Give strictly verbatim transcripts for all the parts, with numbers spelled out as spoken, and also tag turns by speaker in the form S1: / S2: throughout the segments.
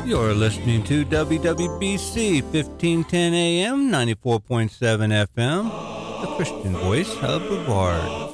S1: You're listening to W W B C fifteen ten A M, ninety-four point seven F M, the Christian voice of Brevard.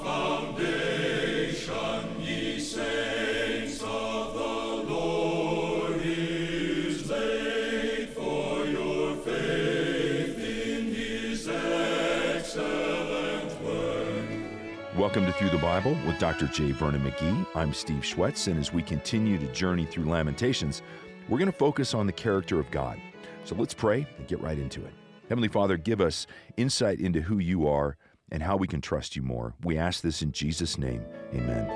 S2: Welcome to Through the Bible with Doctor J. Vernon McGee. I'm Steve Schwetz, and as we continue to journey through Lamentations, we're going to focus on the character of God. So let's pray and get right into it. Heavenly Father, give us insight into who you are and how we can trust you more. We ask this in Jesus' name. Amen.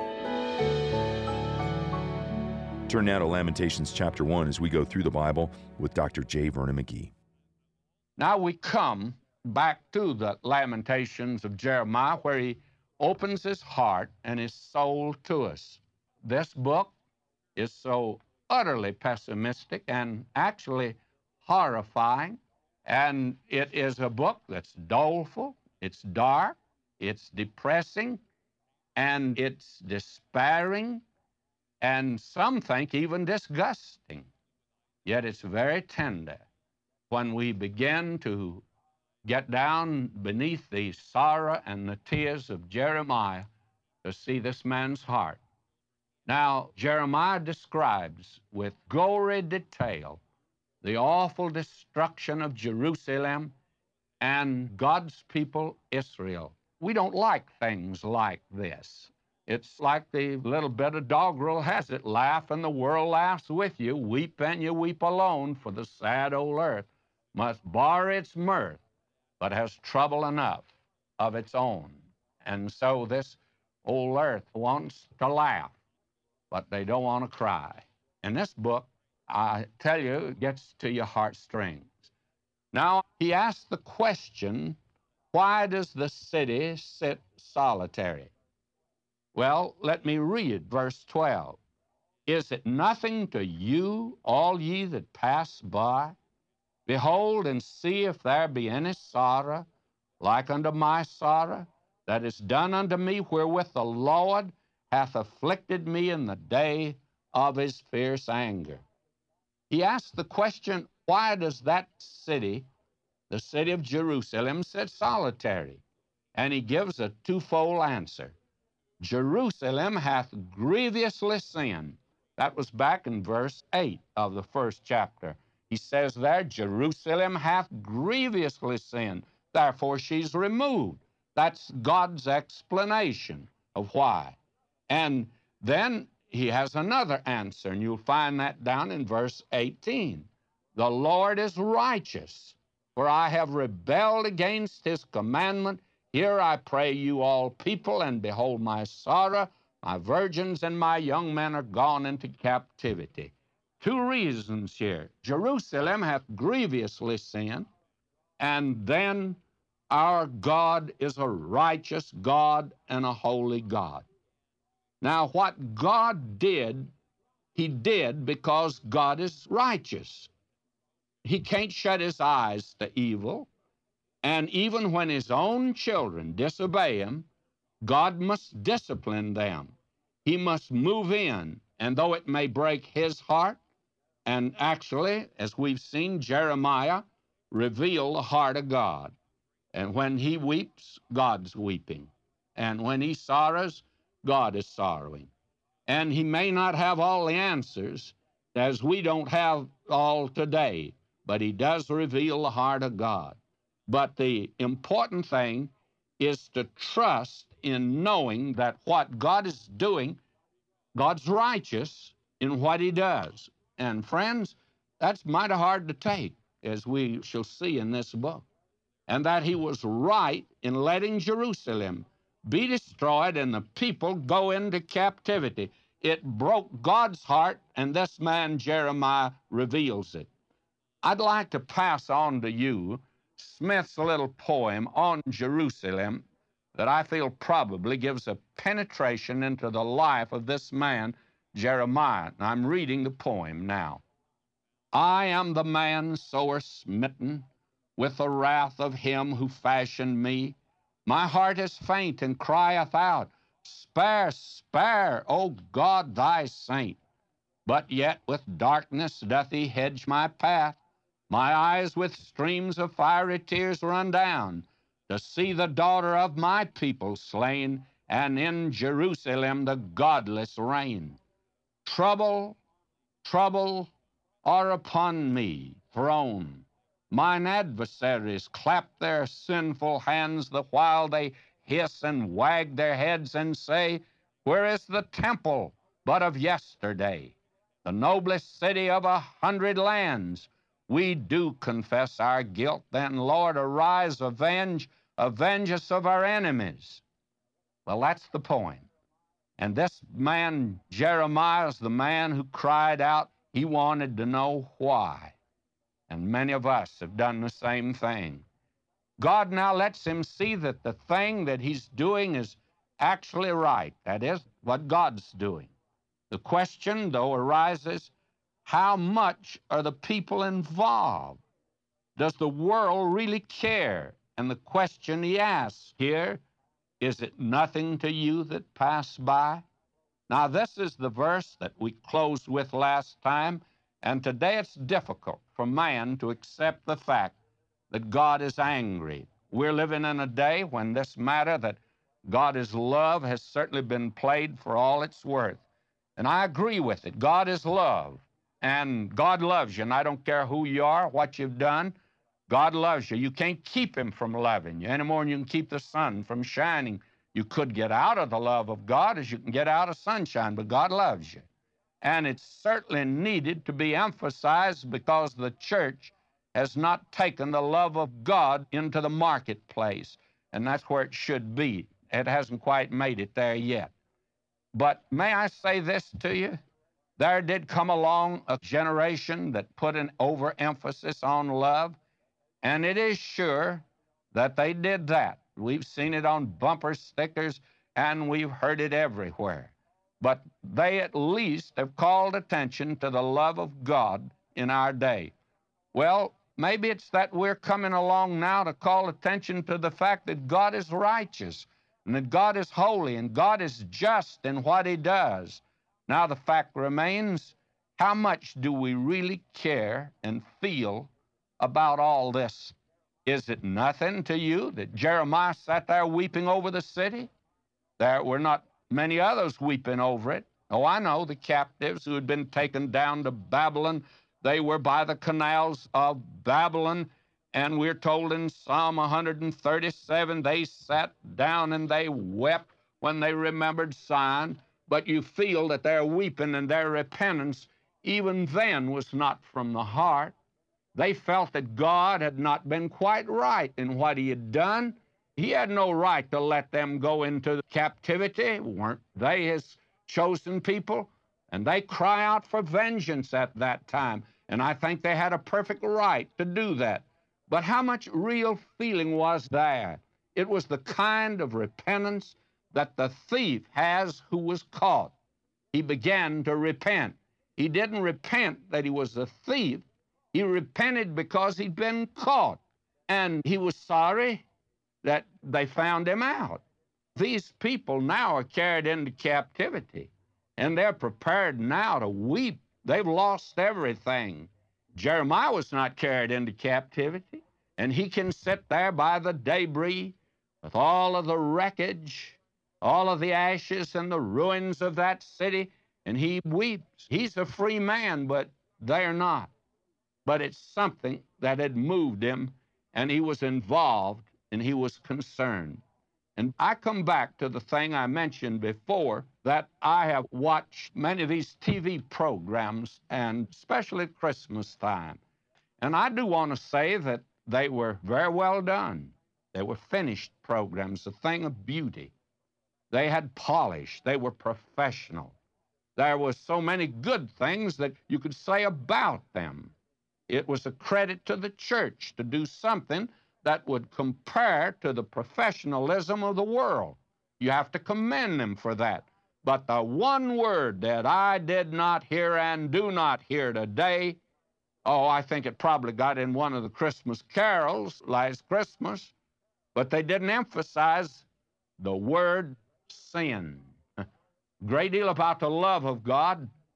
S2: Turn now to Lamentations chapter one as we go through the Bible with Doctor J. Vernon McGee.
S3: Now we come back to the Lamentations of Jeremiah, where he opens his heart and his soul to us. This book is so utterly pessimistic and actually horrifying, and it is a book that's doleful, it's dark, it's depressing, and it's despairing, and some think even disgusting. Yet it's very tender when we begin to get down beneath the sorrow and the tears of Jeremiah to see this man's heart. Now, Jeremiah describes with gory detail the awful destruction of Jerusalem and God's people, Israel. We don't like things like this. It's like the little bit of doggerel has it, laugh and the world laughs with you, weep and you weep alone, for the sad old earth must bar its mirth, but has trouble enough of its own. And so this old earth wants to laugh, but they don't want to cry. And this book, I tell you, gets to your heartstrings. Now, he asked the question, why does the city sit solitary? Well, let me read verse twelve. Is it nothing to you, all ye that pass by? Behold and see if there be any sorrow, like unto my sorrow, that is done unto me, wherewith the Lord hath afflicted me in the day of his fierce anger. He asked the question, why does that city, the city of Jerusalem, sit solitary? And he gives a twofold answer. Jerusalem hath grievously sinned. That was back in verse eight of the first chapter. He says there, Jerusalem hath grievously sinned, therefore she's removed. That's God's explanation of why. And then he has another answer, and you'll find that down in verse eighteen. The Lord is righteous, for I have rebelled against his commandment. Here I pray you all people, and behold my sorrow, my virgins and my young men are gone into captivity. Two reasons here. Jerusalem hath grievously sinned, and then our God is a righteous God and a holy God. Now, what God did, he did because God is righteous. He can't shut his eyes to evil, and even when his own children disobey him, God must discipline them. He must move in, and though it may break his heart, and actually, as we've seen, Jeremiah reveal the heart of God. And when he weeps, God's weeping. And when he sorrows, God is sorrowing. And he may not have all the answers, as we don't have all today, but he does reveal the heart of God. But the important thing is to trust in knowing that what God is doing, God's righteous in what he does. And friends, that's mighty hard to take, as we shall see in this book. And that he was right in letting Jerusalem be destroyed and the people go into captivity. It broke God's heart, and this man Jeremiah reveals it. I'd like to pass on to you Smith's little poem on Jerusalem that I feel probably gives a penetration into the life of this man, Jeremiah. And I'm reading the poem now. I am the man sore smitten with the wrath of him who fashioned me. My heart is faint and crieth out, spare, spare, O God, thy saint. But yet with darkness doth he hedge my path. My eyes with streams of fiery tears run down, to see the daughter of my people slain, and in Jerusalem the godless reign. Trouble, trouble are upon me thrown. Mine adversaries clap their sinful hands, the while they hiss and wag their heads and say, Where is the temple but of yesterday, the noblest city of a hundred lands? We do confess our guilt, then, Lord, arise, avenge, avenge us of our enemies. Well, that's the point. And this man, Jeremiah, is the man who cried out. He wanted to know why. And many of us have done the same thing. God now lets him see that the thing that he's doing is actually right. That is what God's doing. The question, though, arises, how much are the people involved? Does the world really care? And the question he asks here, is it nothing to you that pass by? Now, this is the verse that we closed with last time, and today it's difficult for man to accept the fact that God is angry. We're living in a day when this matter that God is love has certainly been played for all it's worth. And I agree with it. God is love, and God loves you, and I don't care who you are, what you've done. God loves you. You can't keep him from loving you any more than you can keep the sun from shining. You could get out of the love of God as you can get out of sunshine, but God loves you. And it's certainly needed to be emphasized because the church has not taken the love of God into the marketplace, and that's where it should be. It hasn't quite made it there yet. But may I say this to you? There did come along a generation that put an overemphasis on love, and it is sure that they did that. We've seen it on bumper stickers, and we've heard it everywhere. But they at least have called attention to the love of God in our day. Well, maybe it's that we're coming along now to call attention to the fact that God is righteous, and that God is holy, and God is just in what he does. Now the fact remains, how much do we really care and feel about all this? Is it nothing to you that Jeremiah sat there weeping over the city? There were not many others weeping over it. Oh, I know, the captives who had been taken down to Babylon, they were by the canals of Babylon, and we're told in Psalm one thirty-seven, they sat down and they wept when they remembered Zion. But you feel that their weeping and their repentance even then was not from the heart. They felt that God had not been quite right in what he had done. He had no right to let them go into captivity. Weren't they his chosen people? And they cry out for vengeance at that time. And I think they had a perfect right to do that. But how much real feeling was there? It was the kind of repentance that the thief has who was caught. He began to repent. He didn't repent that he was a thief. He repented because he'd been caught, and he was sorry that they found him out. These people now are carried into captivity, and they're prepared now to weep. They've lost everything. Jeremiah was not carried into captivity, and he can sit there by the debris with all of the wreckage, all of the ashes and the ruins of that city, and he weeps. He's a free man, but they're not. But it's something that had moved him, and he was involved, and he was concerned. And I come back to the thing I mentioned before, that I have watched many of these T V programs, and especially at Christmas time. And I do want to say that they were very well done. They were finished programs, a thing of beauty. They had polish. They were professional. There were so many good things that you could say about them. It was a credit to the church to do something that would compare to the professionalism of the world. You have to commend them for that. But the one word that I did not hear and do not hear today, oh, I think it probably got in one of the Christmas carols last Christmas, but they didn't emphasize the word sin. Great deal about the love of God, but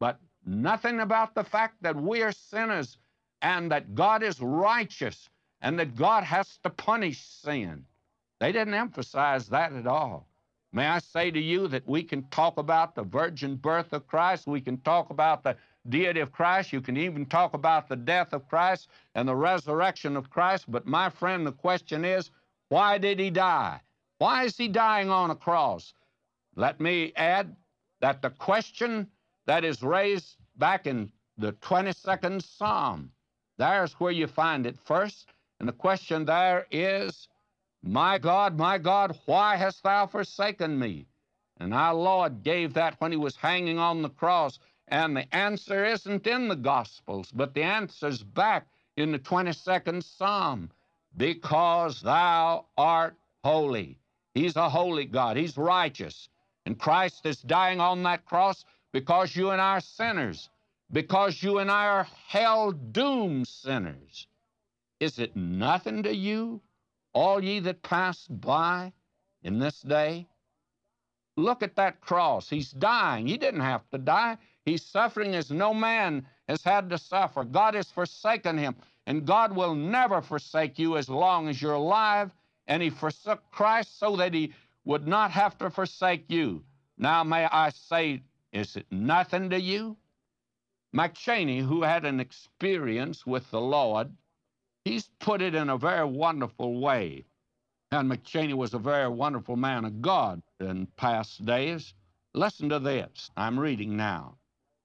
S3: Nothing about the fact that we are sinners and that God is righteous and that God has to punish sin. They didn't emphasize that at all. May I say to you that we can talk about the virgin birth of Christ, we can talk about the deity of Christ, you can even talk about the death of Christ and the resurrection of Christ, but my friend, the question is, why did he die? Why is he dying on a cross? Let me add that the question that is raised back in the twenty-second Psalm, there's where you find it first, and the question there is, my God, my God, why hast thou forsaken me? And our Lord gave that when he was hanging on the cross. And the answer isn't in the Gospels, but the answer's back in the twenty-second Psalm. Because thou art holy. He's a holy God. He's righteous. And Christ is dying on that cross because you and I are sinners, because you and I are hell-doomed sinners. Is it nothing to you, all ye that pass by in this day? Look at that cross. He's dying. He didn't have to die. He's suffering as no man has had to suffer. God has forsaken him, and God will never forsake you as long as you're alive, and he forsook Christ so that he would not have to forsake you. Now, may I say, is it nothing to you? McChaney, who had an experience with the Lord, he's put it in a very wonderful way. And McChaney was a very wonderful man of God in past days. Listen to this. I'm reading now.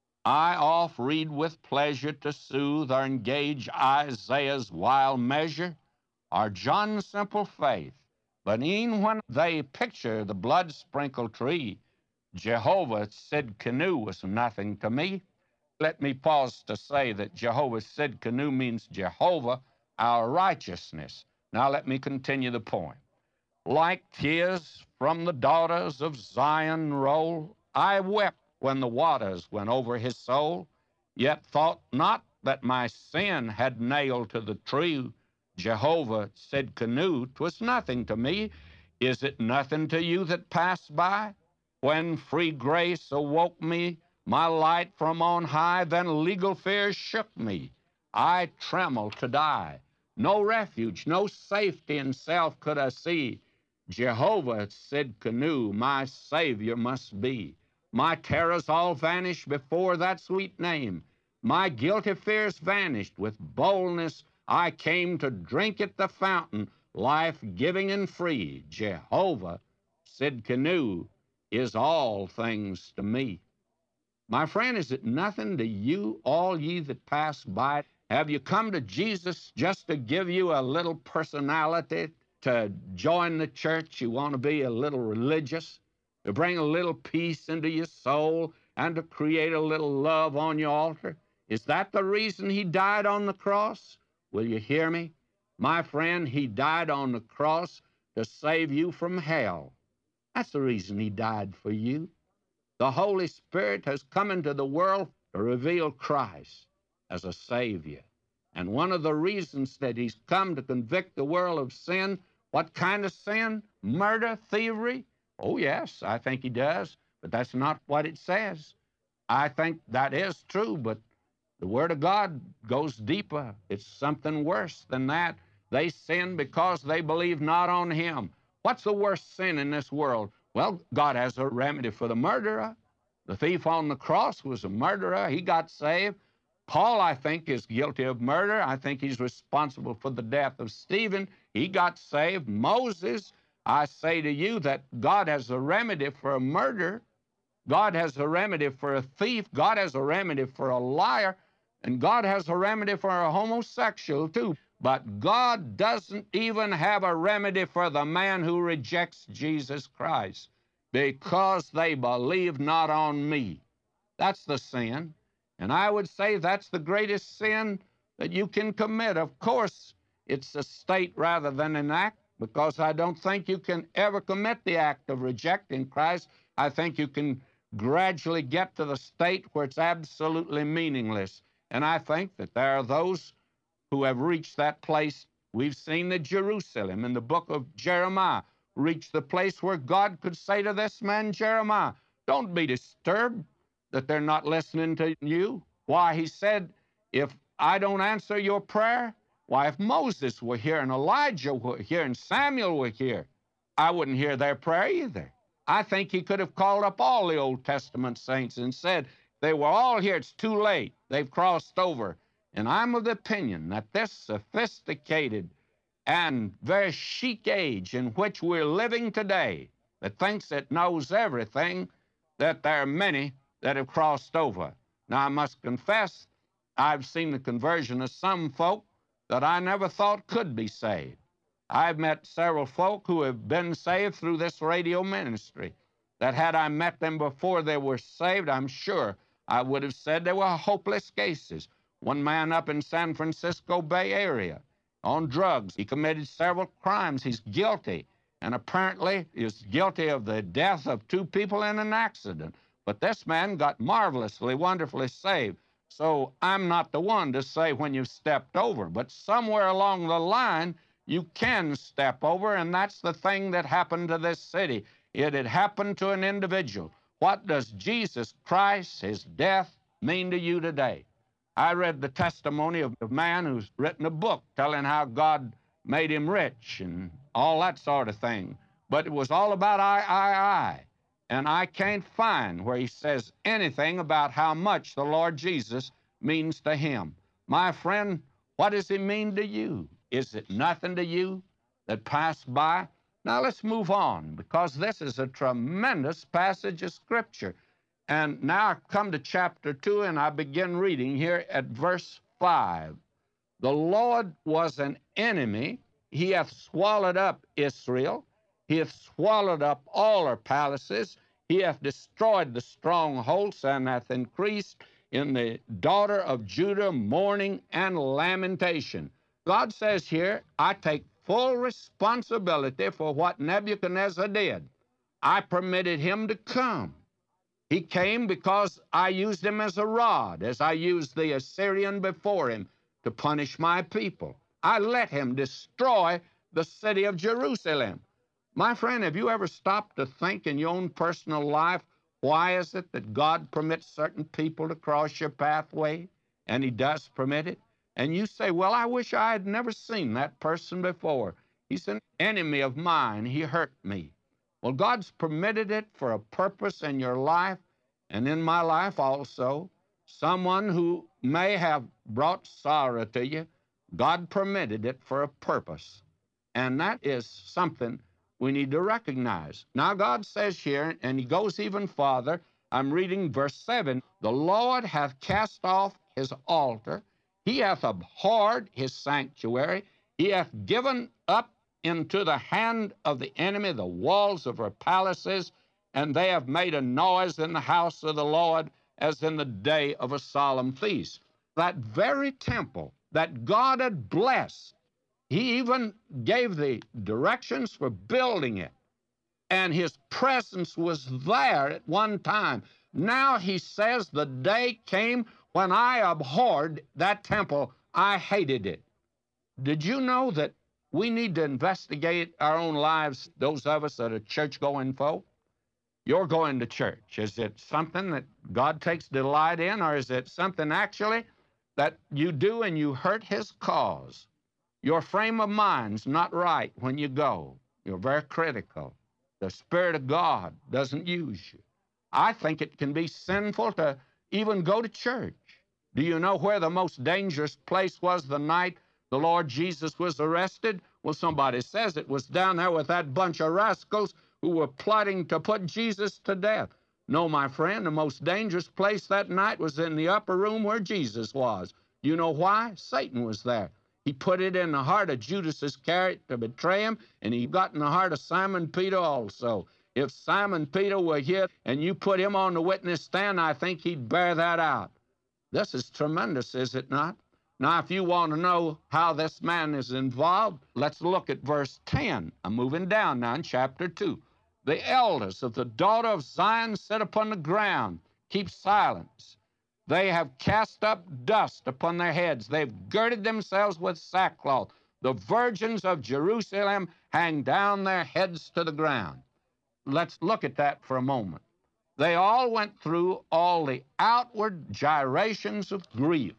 S3: I oft read with pleasure to soothe or engage Isaiah's wild measure or John's simple faith. But e'en when they picture the blood-sprinkled tree, Jehovah's Sid Canoe was nothing to me. Let me pause to say that Jehovah's Sid Canoe means Jehovah, our righteousness. Now let me continue the point. Like tears from the daughters of Zion roll, I wept when the waters went over his soul, yet thought not that my sin had nailed to the tree. Jehovah said, Canoe, 'twas nothing to me. Is it nothing to you that passed by? When free grace awoke me, my light from on high, then legal fears shook me. I trembled to die. No refuge, no safety in self could I see. Jehovah said, Canoe, my Savior must be. My terrors all vanished before that sweet name. My guilty fears vanished. With boldness I came to drink at the fountain, life-giving and free. Jehovah said, Canoe is all things to me. My friend, is it nothing to you, all ye that pass by? Have you come to Jesus just to give you a little personality, to join the church? You want to be a little religious, to bring a little peace into your soul, and to create a little love on your altar? Is that the reason he died on the cross? Will you hear me? My friend, he died on the cross to save you from hell. That's the reason he died for you. The Holy Spirit has come into the world to reveal Christ as a Savior. And one of the reasons that he's come to convict the world of sin, what kind of sin? Murder, thievery? Oh, yes, I think he does, but that's not what it says. I think that is true, but the Word of God goes deeper. It's something worse than that. They sin because they believe not on him. What's the worst sin in this world? Well, God has a remedy for the murderer. The thief on the cross was a murderer. He got saved. Paul, I think, is guilty of murder. I think he's responsible for the death of Stephen. He got saved. Moses, I say to you that God has a remedy for a murder. God has a remedy for a thief. God has a remedy for a liar. And God has a remedy for a homosexual, too. But God doesn't even have a remedy for the man who rejects Jesus Christ, because they believe not on me. That's the sin. And I would say that's the greatest sin that you can commit. Of course, it's a state rather than an act, because I don't think you can ever commit the act of rejecting Christ. I think you can gradually get to the state where it's absolutely meaningless. And I think that there are those who have reached that place. We've seen that Jerusalem in the book of Jeremiah reached the place where God could say to this man, Jeremiah, don't be disturbed. that they're not listening to you? Why, he said, if I don't answer your prayer, why, if Moses were here and Elijah were here and Samuel were here, I wouldn't hear their prayer either. I think he could have called up all the Old Testament saints and said, they were all here, it's too late, they've crossed over. And I'm of the opinion that this sophisticated and very chic age in which we're living today, that thinks it knows everything, that there are many that have crossed over. Now, I must confess, I've seen the conversion of some folk that I never thought could be saved. I've met several folk who have been saved through this radio ministry, that had I met them before they were saved, I'm sure I would have said they were hopeless cases. One man up in San Francisco Bay Area on drugs. He committed several crimes. He's guilty, and apparently is guilty of the death of two people in an accident. But this man got marvelously, wonderfully saved. So I'm not the one to say when you've stepped over, but somewhere along the line, you can step over, and that's the thing that happened to this city. It had happened to an individual. What does Jesus Christ, his death, mean to you today? I read the testimony of a man who's written a book telling how God made him rich and all that sort of thing. But it was all about I, I, I. And I can't find where he says anything about how much the Lord Jesus means to him. My friend, what does he mean to you? Is it nothing to you that passed by? Now let's move on, because this is a tremendous passage of Scripture. And now I come to chapter two, and I begin reading here at verse five. The Lord was an enemy. He hath swallowed up Israel. He hath swallowed up all her palaces. He hath destroyed the strongholds, and hath increased in the daughter of Judah mourning and lamentation. God says here, I take full responsibility for what Nebuchadnezzar did. I permitted him to come. He came because I used him as a rod, as I used the Assyrian before him to punish my people. I let him destroy the city of Jerusalem. My friend, have you ever stopped to think in your own personal life, why is it that God permits certain people to cross your pathway? And he does permit it. And you say, well, I wish I had never seen that person before. He's an enemy of mine. He hurt me. Well, God's permitted it for a purpose in your life and in my life also. Someone who may have brought sorrow to you, God permitted it for a purpose. And that is something we need to recognize. Now, God says here, and he goes even farther. I'm reading verse seven. The Lord hath cast off his altar. He hath abhorred his sanctuary. He hath given up into the hand of the enemy the walls of her palaces, and they have made a noise in the house of the Lord as in the day of a solemn feast. That very temple that God had blessed, he even gave the directions for building it, and his presence was there at one time. Now he says the day came when I abhorred that temple. I hated it. Did you know that we need to investigate our own lives, those of us that are church-going folk? You're going to church. Is it something that God takes delight in, or is it something actually that you do and you hurt his cause? Your frame of mind's not right when you go. You're very critical. The Spirit of God doesn't use you. I think it can be sinful to even go to church. Do you know where the most dangerous place was the night the Lord Jesus was arrested? Well, somebody says it was down there with that bunch of rascals who were plotting to put Jesus to death. No, my friend, the most dangerous place that night was in the upper room where Jesus was. You know why? Satan was there. He put it in the heart of Judas Iscariot to betray him, and he got in the heart of Simon Peter also. If Simon Peter were here and you put him on the witness stand, I think he'd bear that out. This is tremendous, is it not? Now, if you want to know how this man is involved, let's look at verse ten. I'm moving down now in chapter two. The elders of the daughter of Zion sit upon the ground, keep silence. They have cast up dust upon their heads. They've girded themselves with sackcloth. The virgins of Jerusalem hang down their heads to the ground. Let's look at that for a moment. They all went through all the outward gyrations of grief.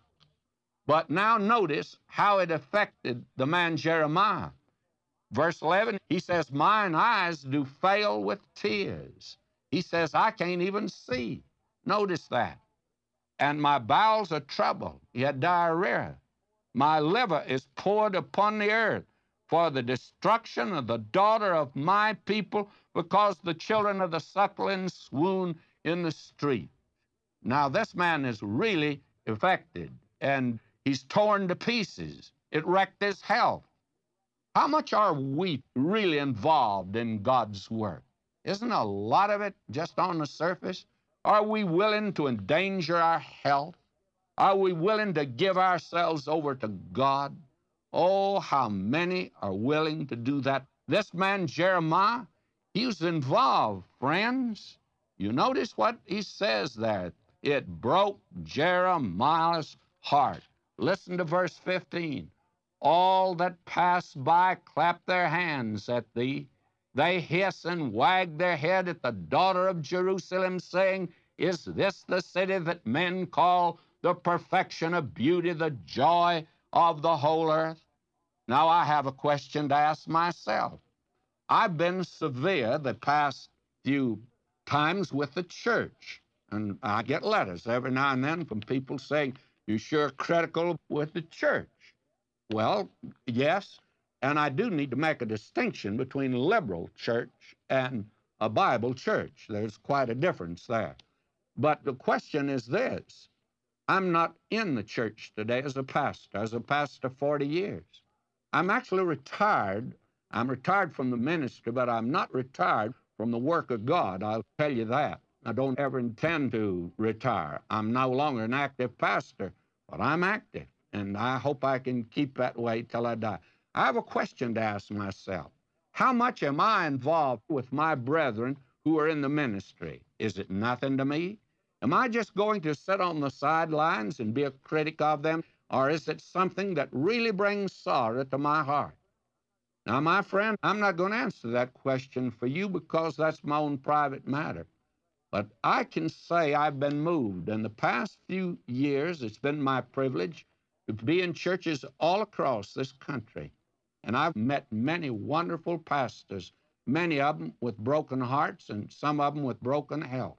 S3: But now notice how it affected the man Jeremiah. Verse eleven, he says, mine eyes do fail with tears. He says, I can't even see. Notice that. And my bowels are troubled. He had diarrhea. My liver is poured upon the earth for the destruction of the daughter of my people, because the children of the sucklings swoon in the street. Now, this man is really affected, and he's torn to pieces. It wrecked his health. How much are we really involved in God's work? Isn't a lot of it just on the surface? Are we willing to endanger our health? Are we willing to give ourselves over to God? Oh, how many are willing to do that? This man, Jeremiah, he was involved, friends. You notice what he says there. It broke Jeremiah's heart. Listen to verse fifteen. All that pass by clap their hands at thee. They hiss and wag their head at the daughter of Jerusalem, saying, is this the city that men call the perfection of beauty, the joy of the whole earth? Now, I have a question to ask myself. I've been severe the past few times with the church, and I get letters every now and then from people saying, you're sure critical with the church. Well, yes, and I do need to make a distinction between a liberal church and a Bible church. There's quite a difference there. But the question is this. I'm not in the church today as a pastor. As a pastor forty years. I'm actually retired. I'm retired from the ministry, but I'm not retired from the work of God. I'll tell you that. I don't ever intend to retire. I'm no longer an active pastor, but I'm active, and I hope I can keep that way till I die. I have a question to ask myself. How much am I involved with my brethren who are in the ministry? Is it nothing to me? Am I just going to sit on the sidelines and be a critic of them, or is it something that really brings sorrow to my heart? Now, my friend, I'm not going to answer that question for you because that's my own private matter. But I can say I've been moved. In the past few years, it's been my privilege to be in churches all across this country. And I've met many wonderful pastors, many of them with broken hearts and some of them with broken health.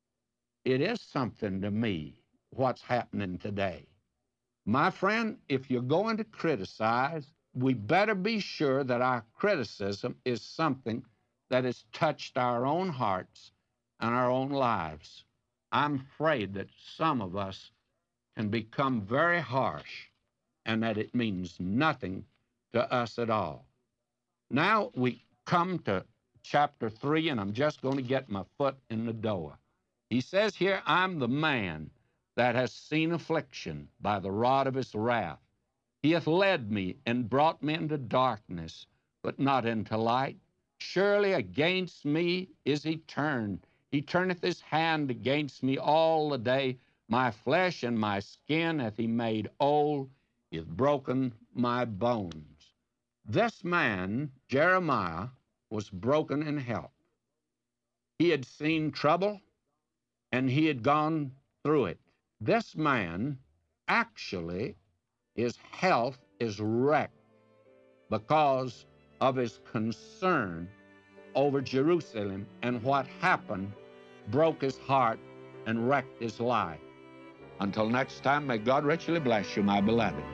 S3: It is something to me what's happening today. My friend, if you're going to criticize, we better be sure that our criticism is something that has touched our own hearts and our own lives. I'm afraid that some of us can become very harsh and that it means nothing to us at all. Now we come to chapter three, and I'm just going to get my foot in the door. He says here, I'm the man that has seen affliction by the rod of his wrath. He hath led me and brought me into darkness, but not into light. Surely against me is he turned. He turneth his hand against me all the day. My flesh and my skin hath he made old. He hath broken my bones. This man, Jeremiah, was broken in health. He had seen trouble, and he had gone through it. This man, actually, his health is wrecked because of his concern over Jerusalem, and what happened broke his heart and wrecked his life. Until next time, may God richly bless you, my beloved.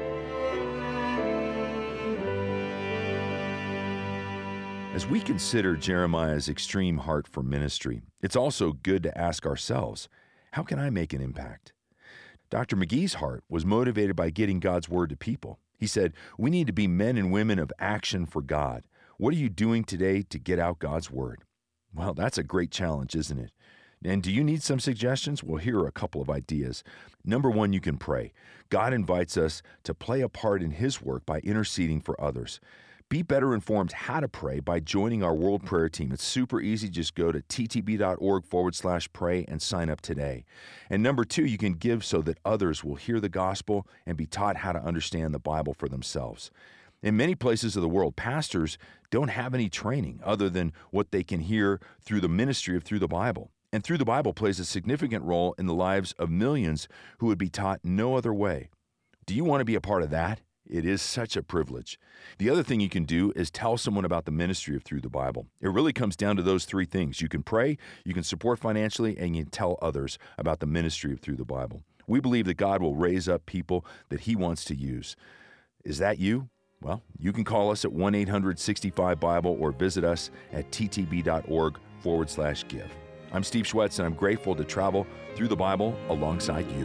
S2: As we consider Jeremiah's extreme heart for ministry, it's also good to ask ourselves, how can I make an impact? Doctor McGee's heart was motivated by getting God's word to people. He said, we need to be men and women of action for God. What are you doing today to get out God's word? Well, that's a great challenge, isn't it? And do you need some suggestions? Well, here are a couple of ideas. Number one, you can pray. God invites us to play a part in his work by interceding for others. Be better informed how to pray by joining our World Prayer Team. It's super easy. Just go to ttb.org forward slash pray and sign up today. And number two, you can give so that others will hear the gospel and be taught how to understand the Bible for themselves. In many places of the world, pastors don't have any training other than what they can hear through the ministry of Through the Bible. And Through the Bible plays a significant role in the lives of millions who would be taught no other way. Do you want to be a part of that? It is such a privilege. The other thing you can do is tell someone about the ministry of Through the Bible. It really comes down to those three things. You can pray, you can support financially, and you can tell others about the ministry of Through the Bible. We believe that God will raise up people that He wants to use. Is that you? Well, you can call us at one eight hundred sixty-five Bible or visit us at ttb.org forward slash give. I'm Steve Schwetz, and I'm grateful to travel through the Bible alongside you.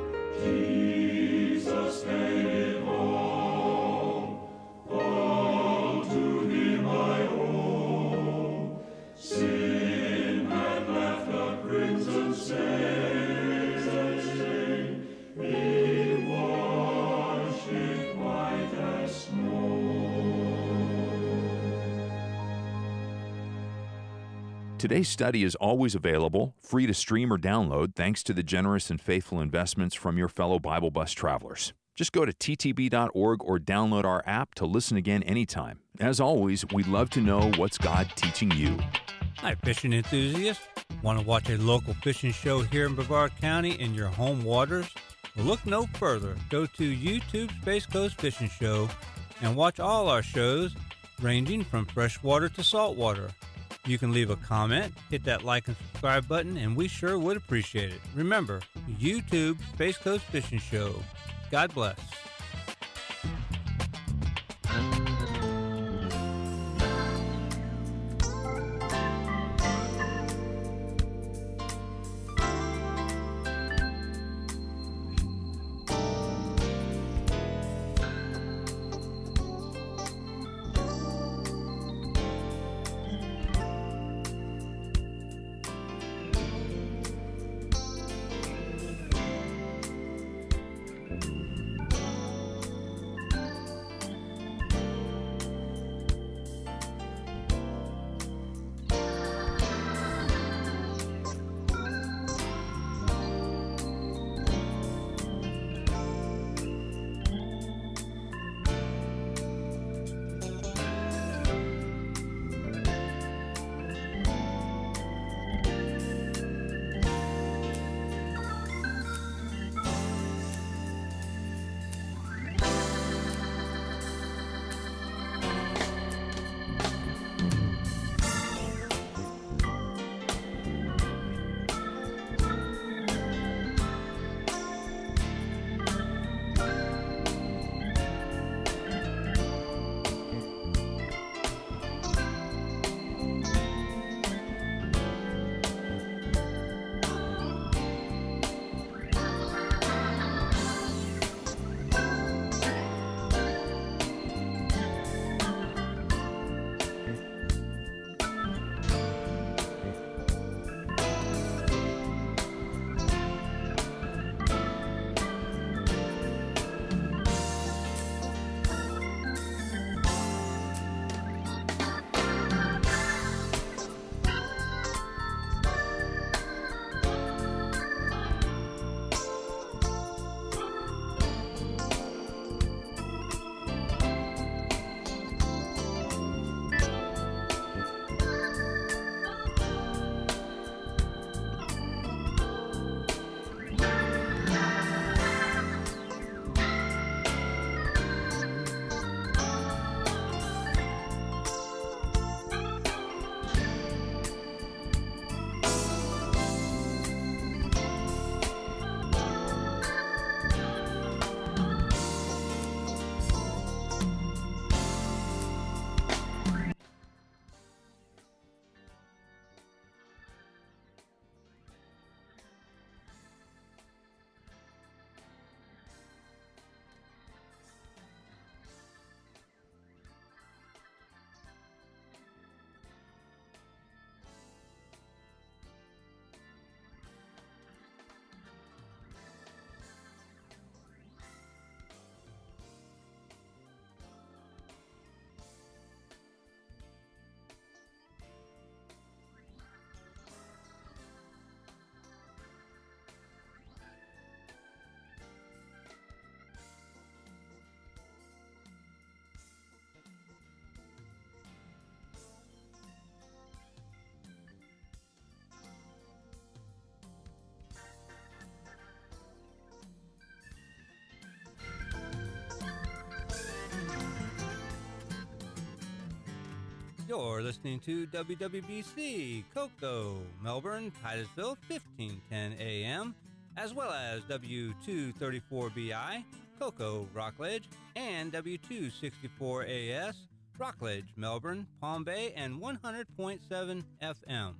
S2: Jesus made it all, all to Thee my own. Sin had left a crimson stain, He washed it white as snow. Today's study is always available, free to stream or download, thanks to the generous and faithful investments from your fellow Bible Bus travelers. Just go to t t b dot org or download our app to listen again anytime. As always, we'd love to know what's God teaching you.
S1: Hi, fishing enthusiasts. Want to watch a local fishing show here in Brevard County in your home waters? Well, look no further. Go to YouTube Space Coast Fishing Show and watch all our shows ranging from freshwater to saltwater. You can leave a comment, hit that like and subscribe button, and we sure would appreciate it. Remember, YouTube Space Coast Fishing Show. God bless. You're listening to W W B C, Cocoa, Melbourne, Titusville, fifteen ten A M, as well as W two thirty-four B I, Cocoa, Rockledge, and W two sixty-four A S, Rockledge, Melbourne, Palm Bay, and one hundred point seven F M.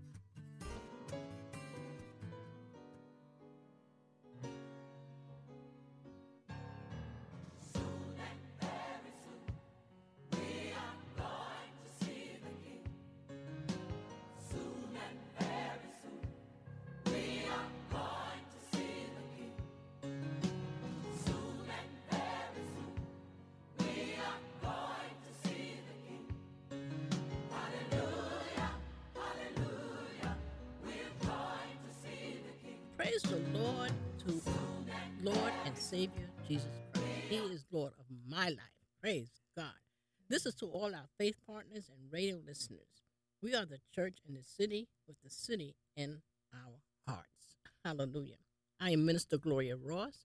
S4: Praise the Lord to Lord and Savior Jesus Christ. He is Lord of my life. Praise God. This is to all our faith partners and radio listeners. We are the church in the city with the city in our hearts. Hallelujah. I am Minister Gloria Ross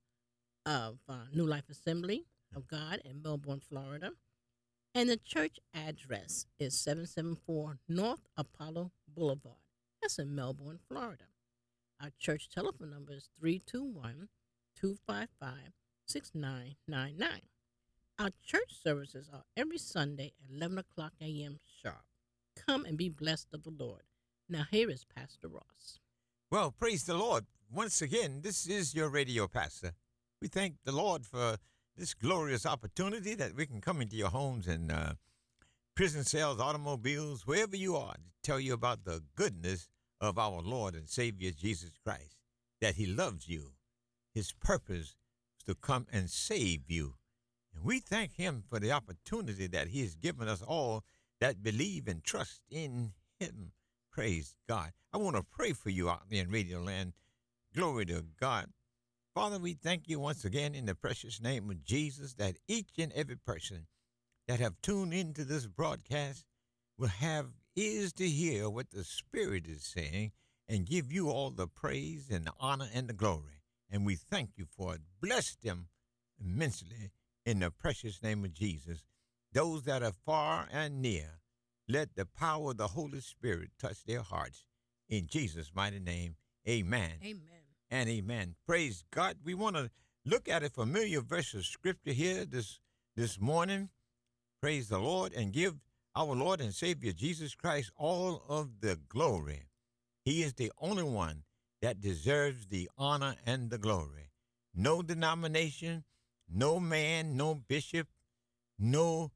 S4: of uh, New Life Assembly of God in Melbourne, Florida. And the church address is seven seventy-four North Apollo Boulevard. That's in Melbourne, Florida. Our church telephone number is three two one, two five five, six nine nine nine. Our church services are every Sunday at eleven o'clock a m sharp. Come and be blessed of the Lord. Now here is Pastor Ross.
S5: Well, praise the Lord. Once again, this is your radio pastor. We thank the Lord for this glorious opportunity that we can come into your homes and uh, prison cells, automobiles, wherever you are, to tell you about the goodness of our Lord and Savior Jesus Christ, that he loves you. His purpose is to come and save you. And we thank him for the opportunity that he has given us all that believe and trust in him. Praise God. I want to pray for you out there in Radio Land. Glory to God. Father, we thank you once again in the precious name of Jesus that each and every person that have tuned into this broadcast will have ears to hear what the Spirit is saying and give you all the praise and the honor and the glory. And we thank you for it. Bless them immensely in the precious name of Jesus. Those that are far and near, let the power of the Holy Spirit touch their hearts. In Jesus' mighty name, amen.
S4: Amen.
S5: And amen. Praise God. We want to look at a familiar verse of Scripture here this, this morning. Praise the Lord, and give our Lord and Savior Jesus Christ all of the glory. He is the only one that deserves the honor and the glory. No denomination, no man, no bishop, no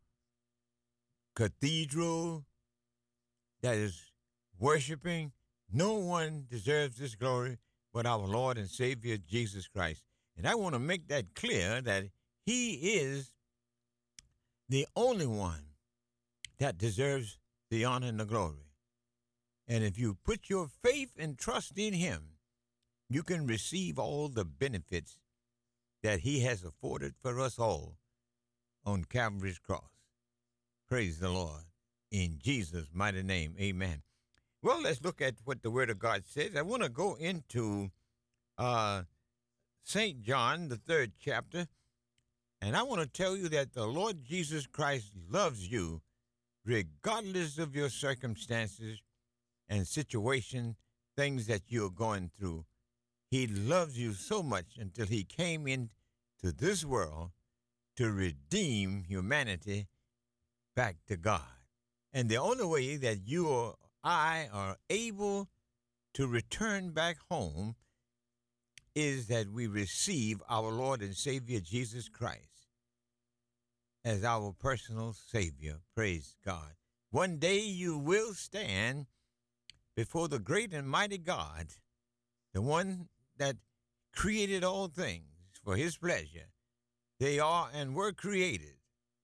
S5: cathedral that is worshiping, no one deserves this glory but our Lord and Savior Jesus Christ. And I want to make that clear that he is the only one that deserves the honor and the glory. And if you put your faith and trust in him, you can receive all the benefits that he has afforded for us all on Calvary's cross. Praise the Lord. In Jesus' mighty name, amen. Well, let's look at what the Word of God says. I want to go into uh, Saint John, the third chapter, and I want to tell you that the Lord Jesus Christ loves you regardless of your circumstances and situation, things that you're going through. He loves you so much until he came into this world to redeem humanity back to God. And the only way that you or I are able to return back home is that we receive our Lord and Savior Jesus Christ as our personal Savior. Praise God. One day you will stand before the great and mighty God, the one that created all things for his pleasure. They are and were created.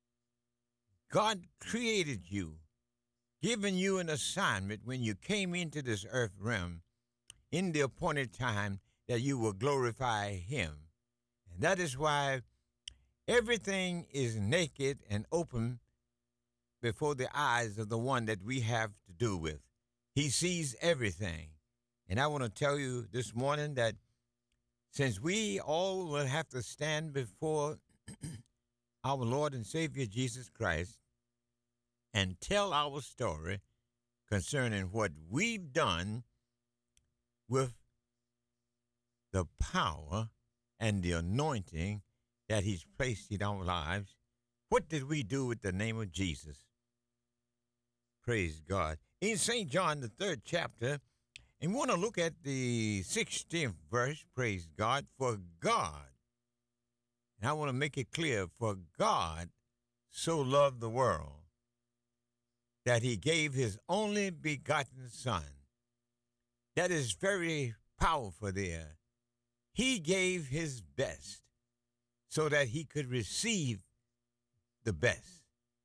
S5: God created you, given you an assignment when you came into this earth realm in the appointed time that you will glorify him. And that is why everything is naked and open before the eyes of the one that we have to do with. He sees everything. And I want to tell you this morning that since we all will have to stand before our Lord and Savior Jesus Christ and tell our story concerning what we've done with the power and the anointing that he's placed in our lives. What did we do with the name of Jesus? Praise God. In Saint John, the third chapter, and we want to look at the sixteenth verse, praise God, for God, and I want to make it clear, for God so loved the world that he gave his only begotten Son. That is very powerful there. He gave his best so that he could receive the best.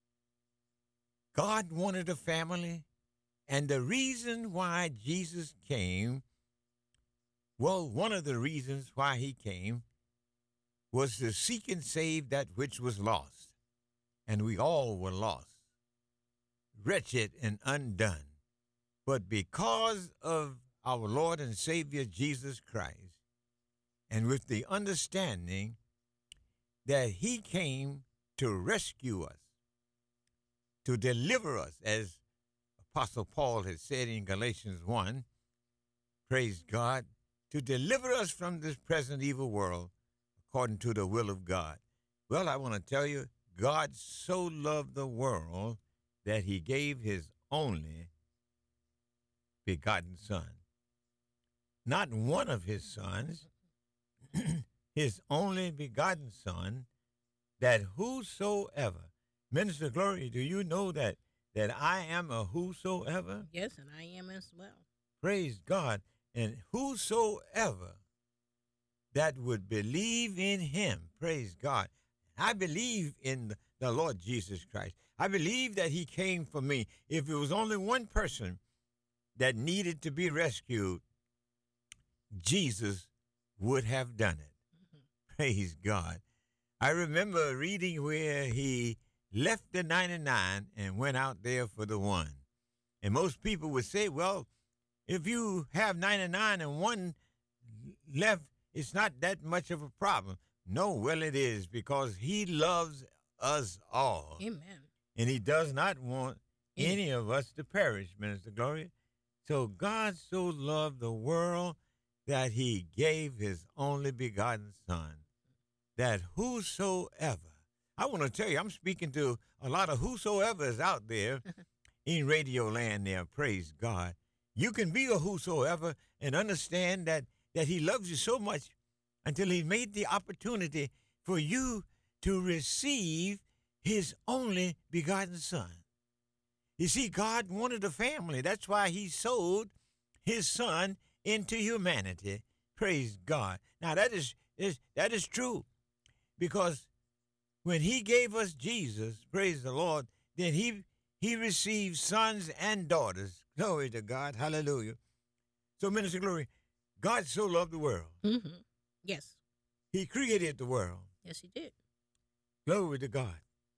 S5: God wanted a family, and the reason why Jesus came, well, one of the reasons why he came was to seek and save that which was lost. And we all were lost, wretched and undone. But because of our Lord and Savior Jesus Christ, and with the understanding that he came to rescue us, to deliver us, as Apostle Paul has said in Galatians one, praise God, to deliver us from this present evil world according to the will of God. Well, I want to tell you, God so loved the world that he gave his only begotten Son. Not one of his sons, his only begotten Son, that whosoever, Minister Glory, do you know that, that I am a whosoever?
S4: Yes, and I am as well.
S5: Praise God. And whosoever that would believe in him, praise God. I believe in the Lord Jesus Christ. I believe that he came for me. If it was only one person that needed to be rescued, Jesus would have done it. Mm-hmm. Praise God. I remember reading where he left the ninety-nine and went out there for the one. And most people would say, well, if you have ninety-nine and one left, it's not that much of a problem. No, well, it is, because he loves us all.
S4: Amen.
S5: And he does not want any of us to perish, Minister Gloria. So God so loved the world that he gave his only begotten Son, that whosoever, I want to tell you, I'm speaking to a lot of whosoevers out there in radio land there, praise God. You can be a whosoever and understand that, that he loves you so much until he made the opportunity for you to receive his only begotten Son. You see, God wanted a family. That's why he sold his Son into humanity. Praise God. Now, that is, is that is true, because when he gave us Jesus, praise the Lord, then he, he received sons and daughters. Glory to God. Hallelujah. So, Minister Glory, God so loved the world.
S4: Mm-hmm. Yes.
S5: He created the world.
S4: Yes, he did.
S5: Glory to God.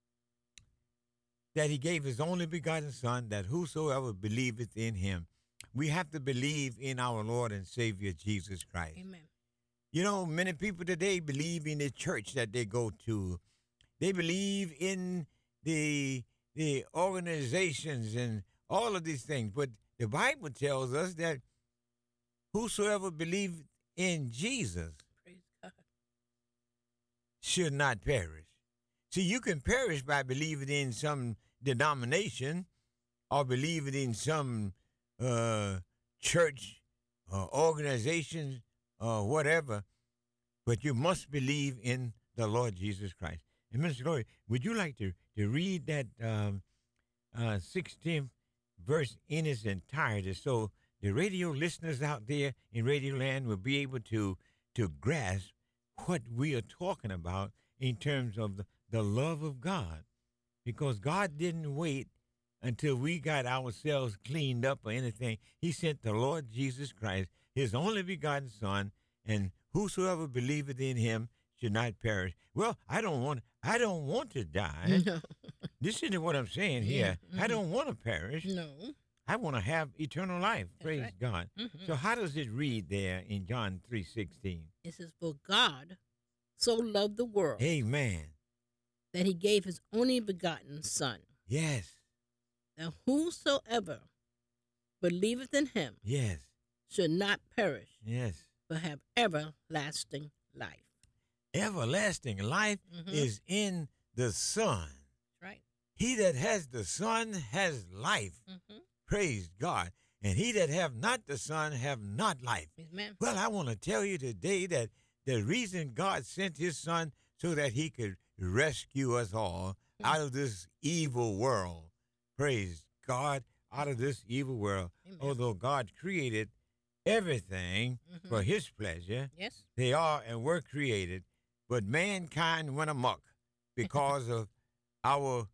S5: That he gave his only begotten Son, that whosoever believeth in him. We have to believe in our Lord and Savior Jesus Christ.
S4: Amen.
S5: You know, many people today believe in the church that they go to. They believe in the the organizations and all of these things. But the Bible tells us that whosoever believeth in Jesus
S4: Praise God.
S5: should not perish. See, you can perish by believing in some denomination or believing in some uh, church or organization or whatever, but you must believe in the Lord Jesus Christ. And Minister Glory, would you like to, to read that um, uh, sixteenth verse in its entirety so the radio listeners out there in Radio Land will be able to, to grasp what we are talking about in terms of the, the love of God? Because God didn't wait until we got ourselves cleaned up or anything. He sent the Lord Jesus Christ, his only begotten Son, and whosoever believeth in him should not perish. Well, I don't want I don't want to die.
S4: No.
S5: This isn't what I'm saying
S4: Yeah.
S5: here.
S4: Mm-hmm.
S5: I don't want to perish.
S4: No.
S5: I want to have eternal life.
S4: That's
S5: Praise
S4: right.
S5: God.
S4: Mm-hmm.
S5: So how does it read there in John three sixteen?
S4: It says, for God so loved the world
S5: Amen.
S4: that he gave his only begotten Son,
S5: Yes.
S4: that whosoever believeth in him
S5: Yes.
S4: should not perish,
S5: Yes.
S4: but have everlasting life.
S5: Everlasting life
S4: Mhm.
S5: is in the Son.
S4: Right.
S5: He that has the Son has life.
S4: Mm-hmm.
S5: Praise God. And he that have not the Son have not life.
S4: Amen.
S5: Well, I want to tell you today that the reason God sent his Son so that he could rescue us all out of this evil world. Praise God, out of this evil world.
S4: Amen.
S5: Although God created everything
S4: Mhm.
S5: for his pleasure,
S4: Yes.
S5: they are and were created, but mankind went amok because of our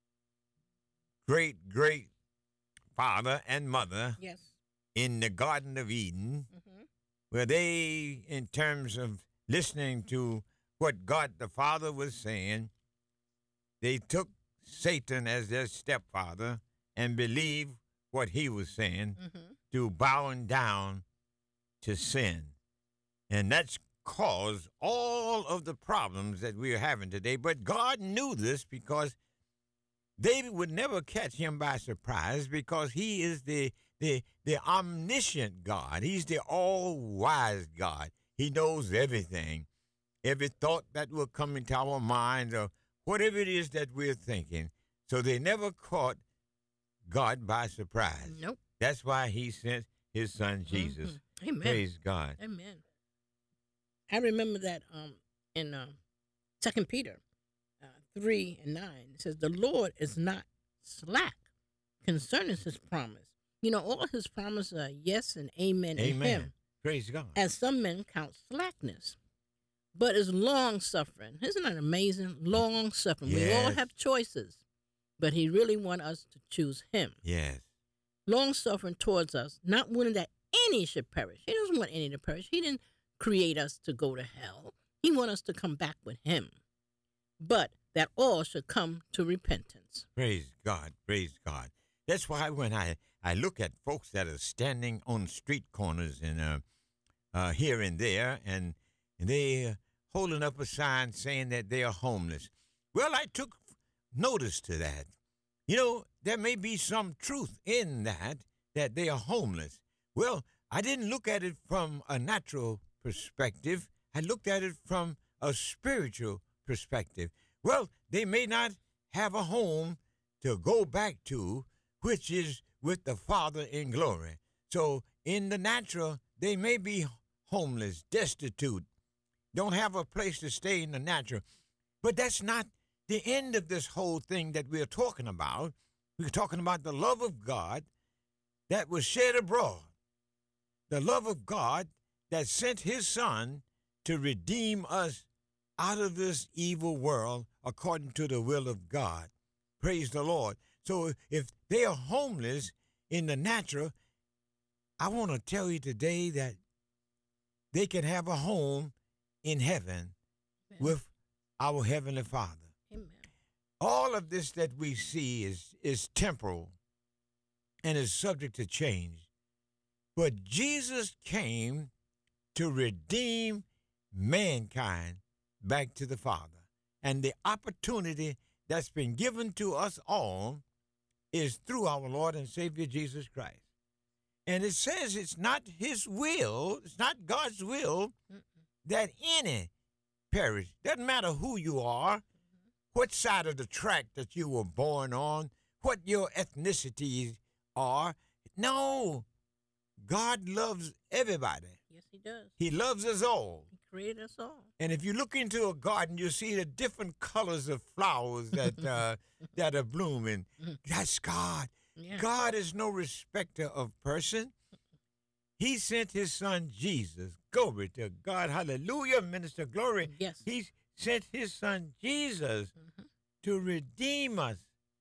S5: great, great father and mother
S4: Yes.
S5: in the Garden of Eden,
S4: Mm-hmm.
S5: where they, in terms of listening to what God the Father was saying, they took Satan as their stepfather and believed what he was saying
S4: Mm-hmm.
S5: to bowing down to sin. And that's caused all of the problems that we're having today. But God knew this because David would never catch him by surprise because he is the the the omniscient God. He's the all-wise God. He knows everything. Every thought that will come into our minds or whatever it is that we're thinking. So they never caught God by surprise.
S4: Nope.
S5: That's why he sent his son Jesus.
S4: Mhm. Amen.
S5: Praise God.
S4: Amen. I remember that um in um Second Peter uh, three and nine. It says, "The Lord is not slack concerning His promise." You know, all His promises are yes and amen, in
S5: Amen.
S4: Him.
S5: Praise God.
S4: As some men count slackness, but is long suffering. Isn't that amazing? Long suffering. We all
S5: Yes.
S4: have choices, but He really wants us to choose Him.
S5: Yes.
S4: Long suffering towards us, not willing that any should perish. He doesn't want any to perish. He didn't create us to go to hell. He wants us to come back with Him, but that all should come to repentance.
S5: Praise God. Praise God. That's why when I, I look at folks that are standing on street corners and uh, uh, here and there, and, and they uh, holding up a sign saying that they are homeless. Well, I took notice to that. You know, there may be some truth in that, that they are homeless. Well, I didn't look at it from a natural perspective. I looked at it from a spiritual perspective. Well, they may not have a home to go back to, which is with the Father in glory. So in the natural, they may be homeless, destitute, don't have a place to stay in the natural. But that's not the end of this whole thing that we're talking about. We're talking about the love of God that was shed abroad. The love of God that sent his son to redeem us out of this evil world according to the will of God. Praise the Lord. So if they are homeless in the natural, I want to tell you today that they can have a home in heaven
S4: Amen.
S5: with our Heavenly Father.
S4: Amen.
S5: All of this that we see is, is temporal and is subject to change. But Jesus came to redeem mankind back to the Father. And the opportunity that's been given to us all is through our Lord and Savior Jesus Christ. And it says it's not his will, it's not God's will
S4: Mm-mm.
S5: that any perish. Doesn't matter who you are, what side of the track that you were born on, what your ethnicities are. No, God loves everybody.
S4: Yes, He does.
S5: He loves us all.
S4: He created us all.
S5: And if you look into a garden, you see the different colors of flowers that uh, that are blooming.
S4: Mhm.
S5: That's God.
S4: Yeah.
S5: God is no respecter of person. He sent his son Jesus. Glory to God. Hallelujah, Minister Glory.
S4: Yes.
S5: He sent his son Jesus
S4: Mhm.
S5: to redeem us.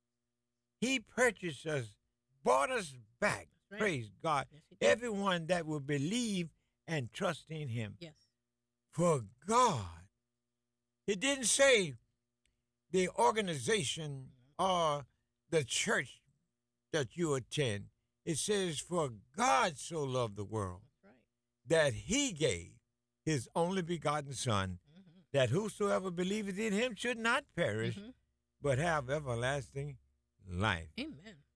S5: He purchased us, bought us back.
S4: That's right.
S5: Praise God.
S4: Yes, He did.
S5: Everyone that will believe and trust in him.
S4: Yes.
S5: For God. It didn't say the organization or the church that you attend. It says, for God so loved the world
S4: That's right.
S5: that he gave his only begotten Son,
S4: Mm-hmm.
S5: that whosoever believeth in him should not perish,
S4: Mm-hmm.
S5: but have everlasting life.
S4: Amen.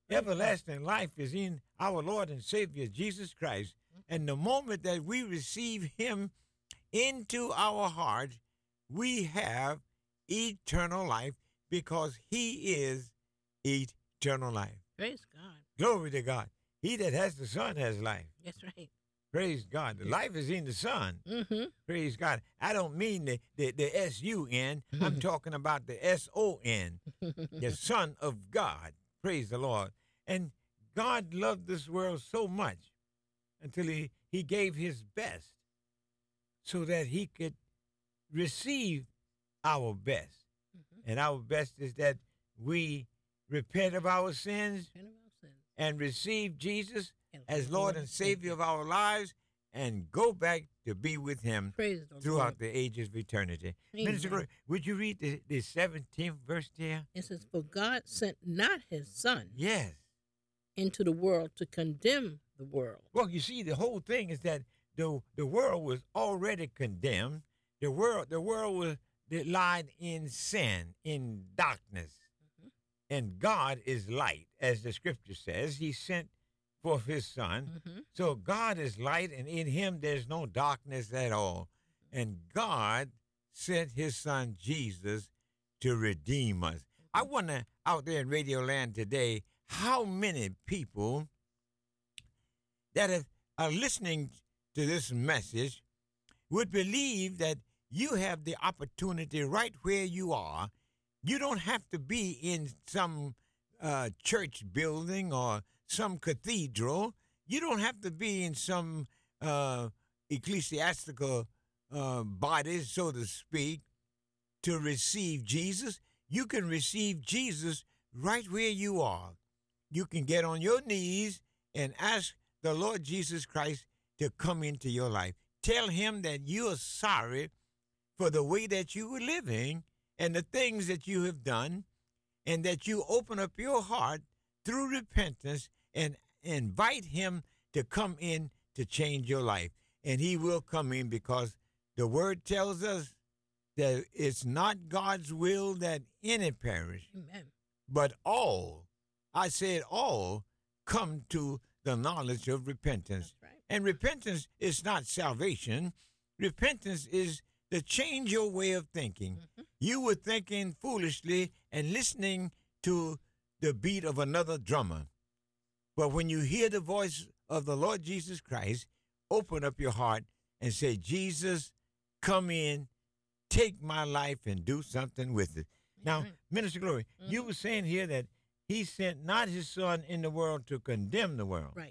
S4: Praise God.
S5: Everlasting life is in our Lord and Savior, Jesus Christ. And the moment that we receive him into our heart, we have eternal life because he is eternal life.
S4: Praise God.
S5: Glory to God. He that has the Son has life.
S4: That's right.
S5: Praise God. The life is in the Son.
S4: Mm-hmm.
S5: Praise God. I don't mean the, the, the S U N. I'm talking about the S O N, the Son of God. Praise the Lord. And God loved this world so much until he, he gave his best so that he could receive our best.
S4: Mm-hmm.
S5: And our best is that we repent of our sins
S4: Repent of our sins.
S5: and receive Jesus
S4: And
S5: as Lord and Savior of our lives and go back to be with him
S4: Praise the
S5: throughout
S4: Lord.
S5: the ages of eternity.
S4: Amen.
S5: Minister Glory, would you read the, the seventeenth verse there?
S4: It says, "For God sent not his Son
S5: Yes.
S4: into the world to condemn the world."
S5: Well, you see, the whole thing is that the the world was already condemned. The world, the world was that lied in sin, in darkness.
S4: Mhm.
S5: And God is light, as the scripture says. He sent forth his Son.
S4: Mhm.
S5: So God is light, and in him there's no darkness at all. And God sent his Son Jesus to redeem us. I wonder out there in Radio Land today, how many people that have, are listening to this message would believe that you have the opportunity right where you are. You don't have to be in some uh, church building or some cathedral. You don't have to be in some uh, ecclesiastical uh, body, so to speak, to receive Jesus. You can receive Jesus right where you are. You can get on your knees and ask the Lord Jesus Christ to come into your life. Tell him that you are sorry for the way that you were living and the things that you have done, and that you open up your heart through repentance and invite him to come in to change your life. And he will come in, because the word tells us that it's not God's will that any perish,
S4: Amen.
S5: but all, I said all, come to the knowledge of repentance.
S4: That's right.
S5: And repentance is not salvation. Repentance is to change your way of thinking.
S4: Mhm.
S5: You were thinking foolishly and listening to the beat of another drummer. But when you hear the voice of the Lord Jesus Christ, open up your heart and say, Jesus, come in, take my life and do something with it. Now,
S4: Amen.
S5: Minister Glory, you were saying here that he sent not his Son in the world to condemn the world.
S4: Right.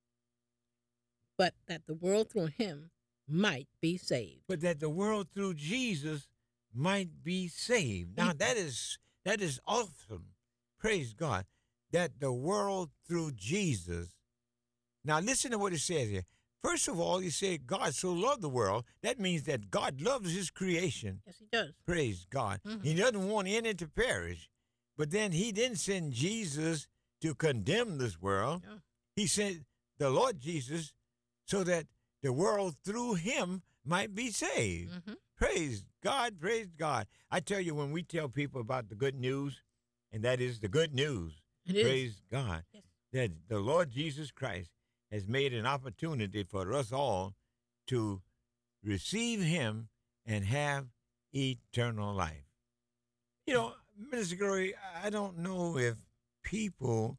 S4: But that the world through him might be saved.
S5: But that the world through Jesus might be saved. Now that is that is awesome. Praise God. That the world through Jesus. Now listen to what it says here. First of all, he said God so loved the world. That means that God loves his creation.
S4: Yes, he does.
S5: Praise God.
S4: Mhm.
S5: He doesn't want any to perish. But then he didn't send Jesus to condemn this world.
S4: No.
S5: He sent the Lord Jesus so that the world through him might be saved.
S4: Mhm.
S5: Praise God, praise God. I tell you, when we tell people about the good news, and that is the good news,
S4: It is.
S5: praise God,
S4: Yes.
S5: that the Lord Jesus Christ has made an opportunity for us all to receive him and have eternal life. You know, Minister Glory, I don't know if people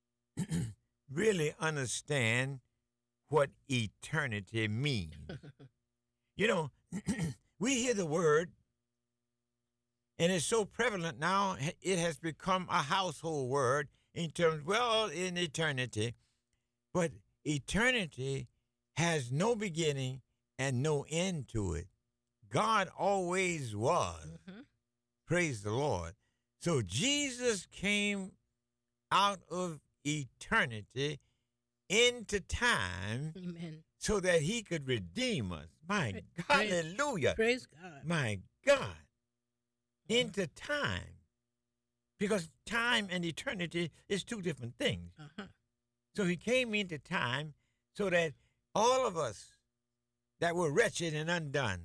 S5: really understand what eternity means. You know, we hear the word, and it's so prevalent now, it has become a household word in terms, well, in eternity. But eternity has no beginning and no end to it. God always was.
S4: Mhm.
S5: Praise the Lord. So Jesus came out of eternity into time
S4: Amen.
S5: so that he could redeem us. My
S4: Praise-
S5: God, hallelujah.
S4: Praise God.
S5: My God. Into time. Because time and eternity is two different things.
S4: Uh-huh.
S5: So he came into time so that all of us that were wretched and undone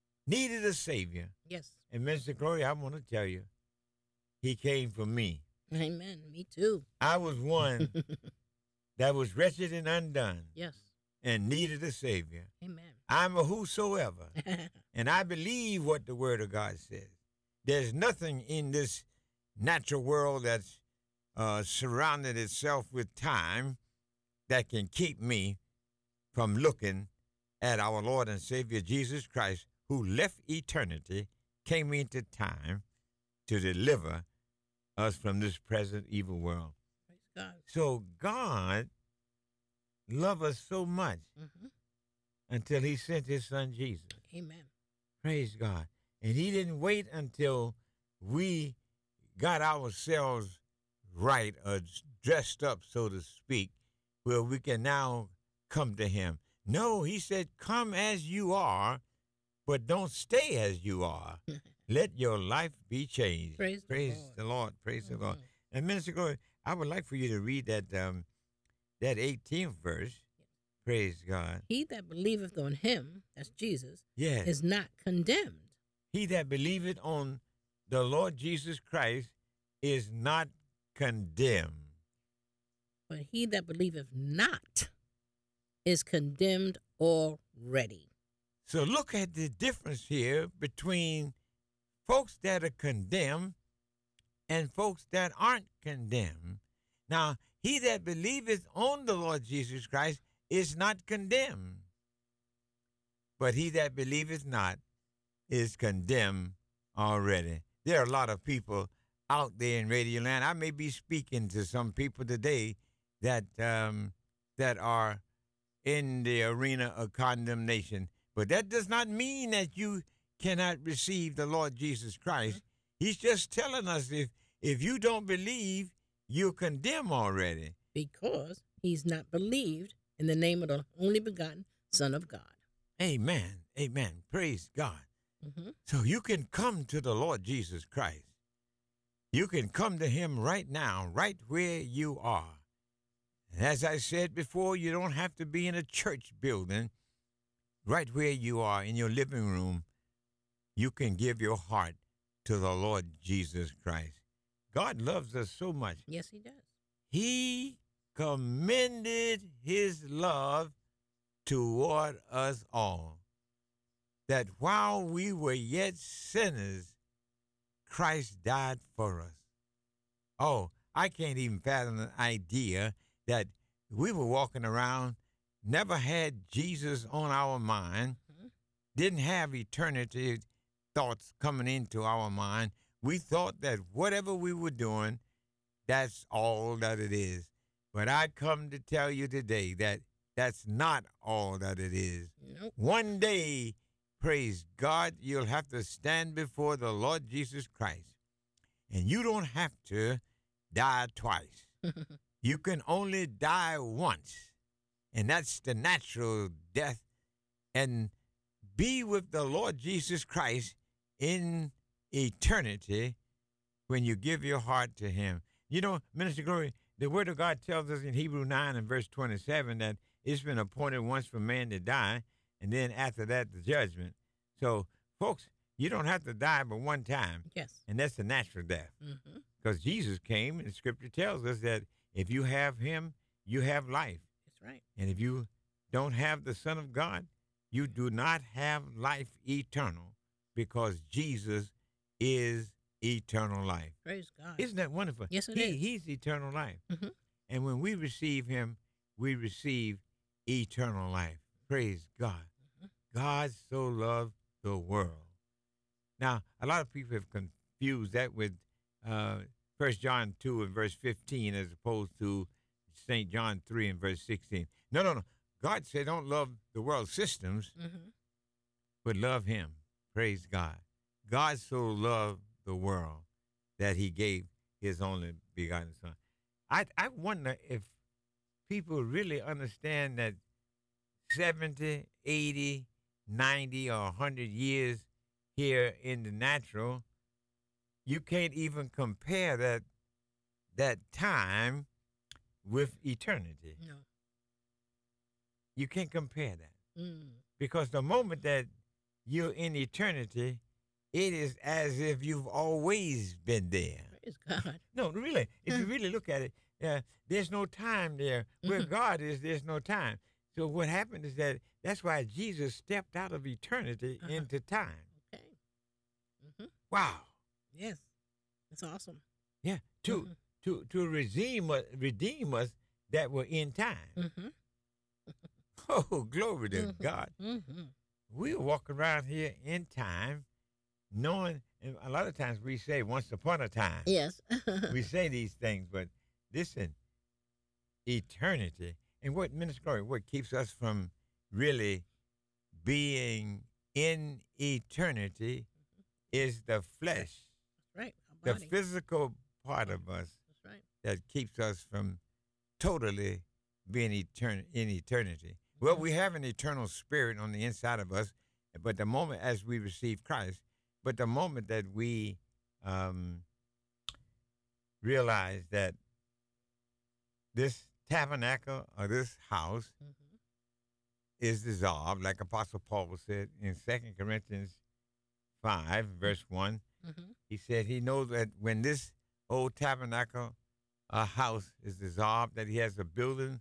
S5: needed a Savior.
S4: Yes.
S5: And Mister Glory, I want to tell you, he came for me.
S4: Amen. Me too.
S5: I was one that was wretched and undone
S4: Yes.
S5: and needed a Savior.
S4: Amen.
S5: I'm a whosoever, and I believe what the Word of God says. There's nothing in this natural world that's uh, surrounded itself with time that can keep me from looking at our Lord and Savior Jesus Christ, who left eternity, came into time to deliver us from this present evil world.
S4: Praise God.
S5: So God loved us so much
S4: Mm-hmm.
S5: until he sent his son Jesus.
S4: Amen.
S5: Praise God. And he didn't wait until we got ourselves right or dressed up, so to speak, where we can now come to him. No, he said, come as you are, but don't stay as you are. Let your life be changed.
S4: Praise,
S5: Praise
S4: the Lord.
S5: the Lord. Praise
S4: Mhm.
S5: the Lord. And Minister Glory, I would like for you to read that um, that eighteenth verse. Praise God.
S4: He that believeth on him, that's Jesus,
S5: Yes.
S4: is not condemned.
S5: He that believeth on the Lord Jesus Christ is not condemned.
S4: But he that believeth not is condemned already.
S5: So look at the difference here between folks that are condemned and folks that aren't condemned. Now, he that believeth on the Lord Jesus Christ is not condemned, but he that believeth not is condemned already. There are a lot of people out there in Radio Land. I may be speaking to some people today that um, that are in the arena of condemnation, but that does not mean that you cannot receive the Lord Jesus Christ. Mm-hmm. He's just telling us if if you don't believe, you're condemned already.
S4: Because he's not believed in the name of the only begotten Son of God.
S5: Amen. Amen. Praise God.
S4: Mm-hmm.
S5: So you can come to the Lord Jesus Christ. You can come to him right now, right where you are. And as I said before, you don't have to be in a church building. Right where you are in your living room, you can give your heart to the Lord Jesus Christ. God loves us so much.
S4: Yes, he does.
S5: He commended his love toward us all, that while we were yet sinners, Christ died for us. Oh, I can't even fathom the idea that we were walking around, never had Jesus on our mind, mm-hmm. didn't have eternity thoughts coming into our mind. We thought that whatever we were doing, that's all that it is. But I come to tell you today that that's not all that it is.
S4: Nope.
S5: One day, praise God, you'll have to stand before the Lord Jesus Christ. And you don't have to die twice. You can only die once. And that's the natural death. And be with the Lord Jesus Christ in eternity when you give your heart to him. You know, Minister Glory, the Word of God tells us in Hebrews nine and verse twenty-seven that it's been appointed once for man to die, and then after that, the judgment. So, folks, you don't have to die but one time.
S4: Yes.
S5: And that's the natural death. Because mm-hmm. Jesus came, and the Scripture tells us that if you have him, you have life.
S4: That's right.
S5: And if you don't have the Son of God, you do not have life eternal, because Jesus is eternal life.
S4: Praise God.
S5: Isn't that wonderful?
S4: Yes, it
S5: he,
S4: is.
S5: He's eternal life.
S4: Mm-hmm.
S5: And when we receive him, we receive eternal life. Praise God. Mm-hmm. God so loved the world. Now, a lot of people have confused that with uh, First John two and verse fifteen as opposed to Saint John three and verse sixteen. No, no, no. God said don't love the world systems, mm-hmm. but love him. Praise God. God so loved the world that he gave his only begotten son. I, I wonder if people really understand that seventy, eighty, ninety, or one hundred years here in the natural, you can't even compare that that time with eternity.
S4: No.
S5: You can't compare that.
S4: Mm.
S5: Because the moment that you're in eternity, it is as if you've always been there.
S4: Praise God.
S5: No, really, if you really look at it, uh, there's no time there. Where
S4: Mhm.
S5: God is, there's no time. So what happened is that that's why Jesus stepped out of eternity
S4: Uh-huh.
S5: into time.
S4: Okay. hmm
S5: Wow.
S4: Yes. That's awesome.
S5: Yeah. To
S4: Mhm.
S5: to to redeem us, redeem us that were in time.
S4: Mm-hmm.
S5: Oh, glory to
S4: Mhm.
S5: God.
S4: Mm-hmm.
S5: We walk around here in time, knowing. And a lot of times we say once upon a time.
S4: Yes.
S5: We say these things, but listen, eternity. And what, Minister Glory, what keeps us from really being in eternity is the flesh,
S4: right.
S5: the
S4: Our body.
S5: physical part of us
S4: That's right.
S5: that keeps us from totally being etern- in eternity. Well, we have an eternal spirit on the inside of us, but the moment as we receive Christ, but the moment that we um, realize that this tabernacle or this house
S4: Mm-hmm.
S5: is dissolved, like Apostle Paul said in Second Corinthians five, verse one,
S4: Mm-hmm.
S5: he said he knows that when this old tabernacle uh, house is dissolved, that he has a building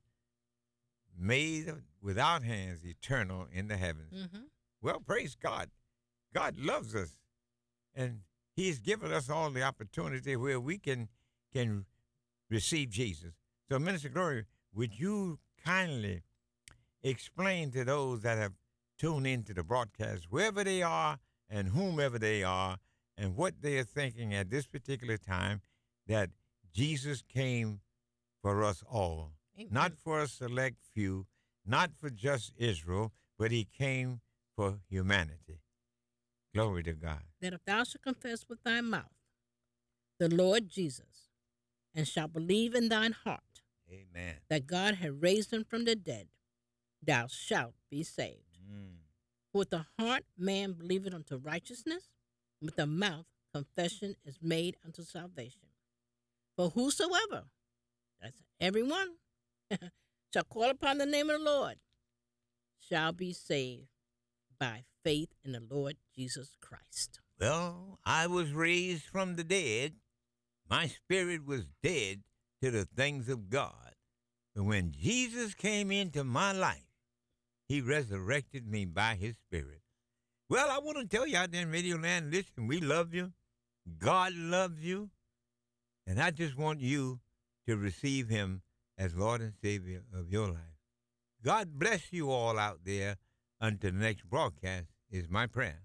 S5: made without hands, eternal in the heavens.
S4: Mm-hmm.
S5: Well, praise God. God loves us, and he's given us all the opportunity where we can can receive Jesus. So, Minister Glory, would you kindly explain to those that have tuned into the broadcast, wherever they are and whomever they are, and what they are thinking at this particular time, that Jesus came for us all,
S4: Amen.
S5: not for a select few, not for just Israel, but he came for humanity. Glory to God.
S4: That if thou shalt confess with thy mouth the Lord Jesus, and shalt believe in thine heart
S5: Amen.
S4: that God had raised him from the dead, thou shalt be saved.
S5: Mm.
S4: For with the heart man believeth unto righteousness, and with the mouth confession is made unto salvation. For whosoever, that's everyone, shall call upon the name of the Lord, shall be saved by faith in the Lord Jesus Christ.
S5: Well, I was raised from the dead. My spirit was dead to the things of God. But when Jesus came into my life, he resurrected me by his spirit. Well, I want to tell you out there in Radio Land, listen, we love you. God loves you. And I just want you to receive him as Lord and Savior of your life. God bless you all out there. Until the next broadcast is my prayer.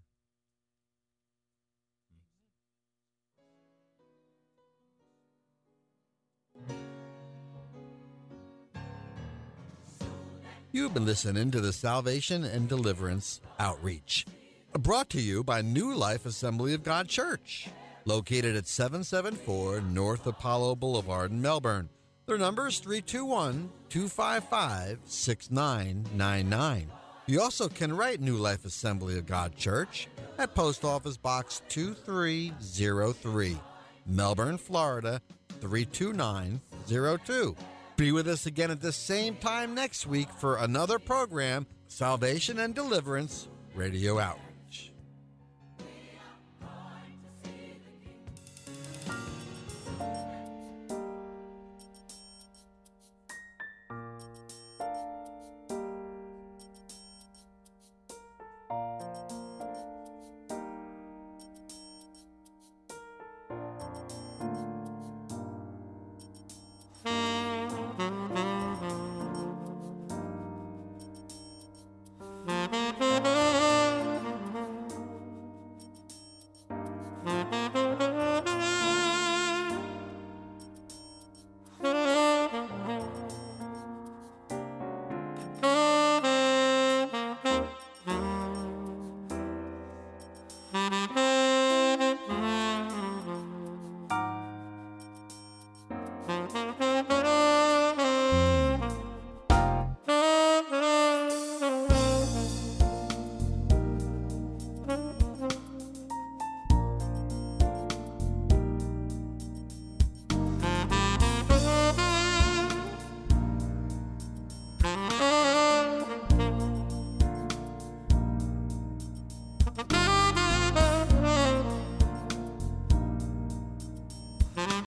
S6: You've been listening to the Salvation and Deliverance Outreach, brought to you by New Life Assembly of God Church, located at seven seventy-four North Apollo Boulevard in Melbourne. Their number is three two one, two five five, six nine nine nine. You also can write New Life Assembly of God Church at Post Office Box two three zero three, Melbourne, Florida three two nine zero two. Be with us again at the same time next week for another program, Salvation and Deliverance Radio Outreach.